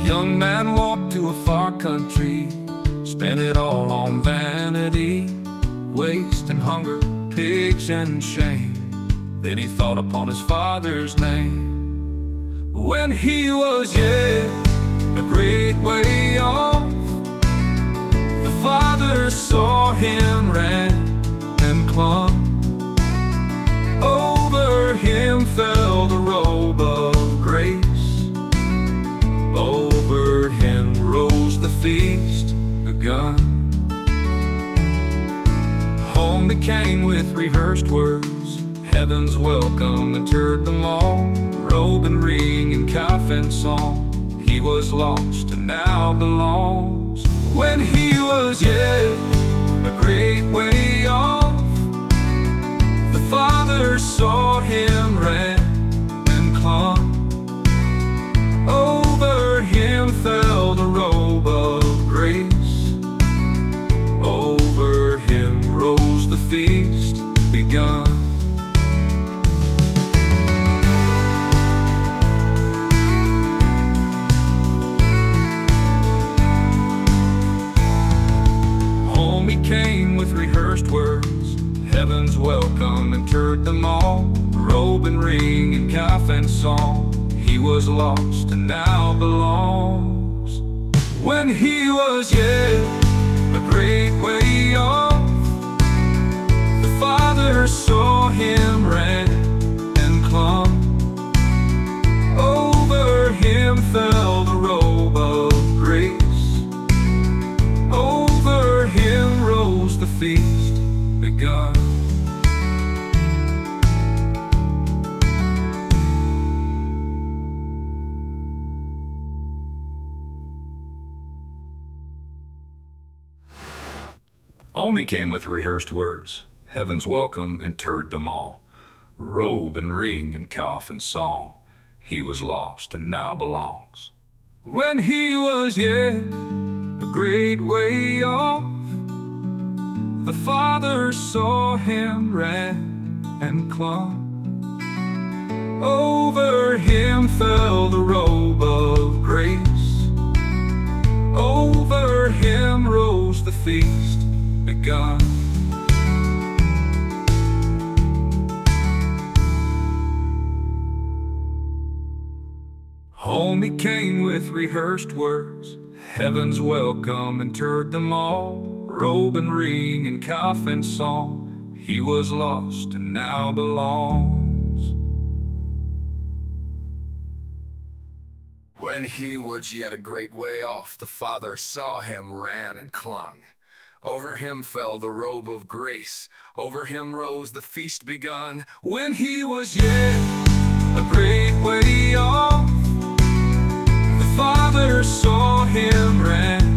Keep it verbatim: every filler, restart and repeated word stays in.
young man walked to a far country, spent it all on vanity, waste and hunger, pigs and shame. Then he thought upon his father's name. When he was yet a great way off, the father saw him, ran and clung. Over him fell the robe of grace, over him rose the feast begun. Home he came with rehearsed words, heaven's welcome entered them all. Robe and ring and calf and song, he was lost and now belongs. When he was yet a great way off, the father saw him, ran and clung. Over him fell the robe of grace, over him rose the feast begun. Home he came with rehearsed words, heaven's welcome entered them all. Robe and ring and calf and song, he was lost and now belongs. When he was yet a great way off, the father saw him, ran and clung. Over him fell the robe of grace, over him rose the feast begun. Home he came with rehearsed words, heaven's welcome entered them all. Robe and ring and calf and song, he was lost and now belongs. When he was yet a great way off, the father saw him, ran and clung. Over him fell the robe of grace, over him rose the feast begun. Home he came with rehearsed words, heaven's welcome entered them all. Robe and ring and calf and song, he was lost and now belongs. When he was yet a great way off, the father saw him, ran and clung. Over him fell the robe of grace, over him rose the feast begun. When he was yet a great way off, the father saw him, ran